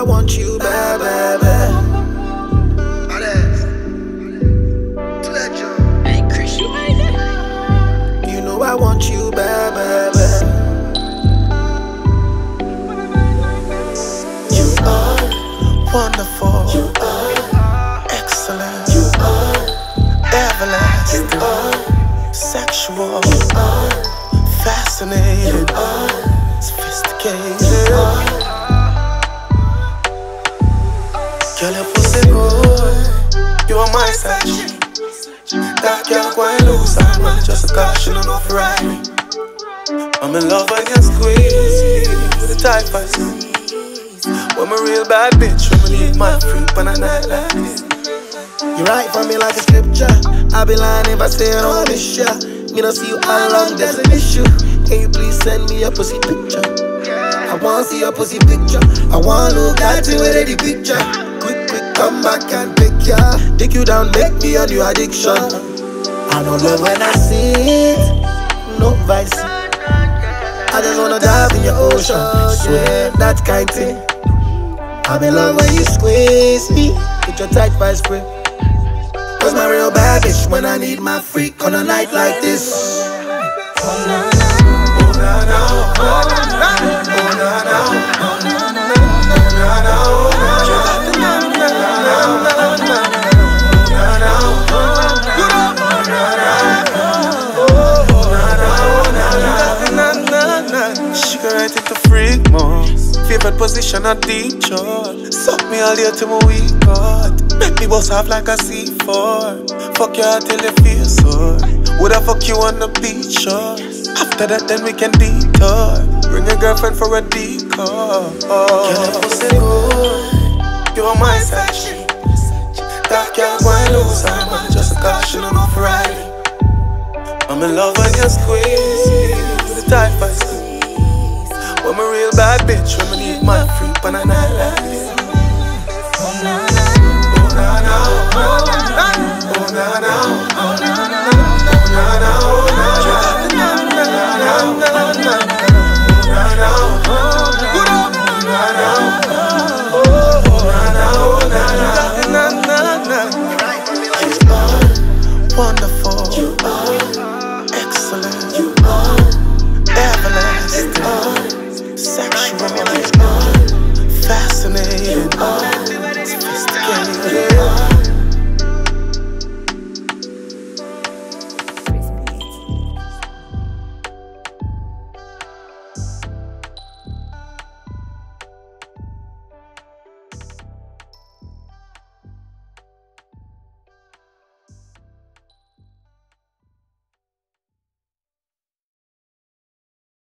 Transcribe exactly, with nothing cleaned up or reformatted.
want you bad, bad, bad. Hey, Chris, you made it. You know I want you bad, bad, bad. You are wonderful. You are excellent. You are everlasting. You are sexual. You are fascinating. You are sophisticated. You are. Girl, your pussy good. You are my section. That girl going loose, I'm not just a caution enough right. I'm in love when you squeeze the tight fast. When I'm a real bad bitch, when I need my freak on a night like this. You write for me like a scripture. I be lying if I say I don't miss ya. Me don't see you all along, there's an issue. Can you please send me a pussy picture? I wanna see your pussy picture. I wanna look at you with any picture. Quick, quick, come back and pick ya. Take you down, make me a new addiction. I don't love when I see it, no vice. I just wanna dive in your ocean, swear that kind thing. I'm in love when you squeeze me with your tight vice grip. Cause my real bad bitch when I need my freak on a night like this. Oh na na, oh na na, oh na na, oh na na, oh na na, oh na na, oh she can write it to freak more. Favorite position a deep shot. Suck me all day till my weak God. Make me bust off like a C four. Fuck you till you feel sore. Woulda fuck you on the beach shore. After that then we can detour. Bring your girlfriend for a decoy. Girl, your pussy good. You are my section. That girl going loose, I'm not just a caution enough right. I'm in love when you squeeze the tight fast. When I'm a real bad bitch, when I need my freak on a night like this. Oh na na, oh na na, oh na na, oh na na, oh na na.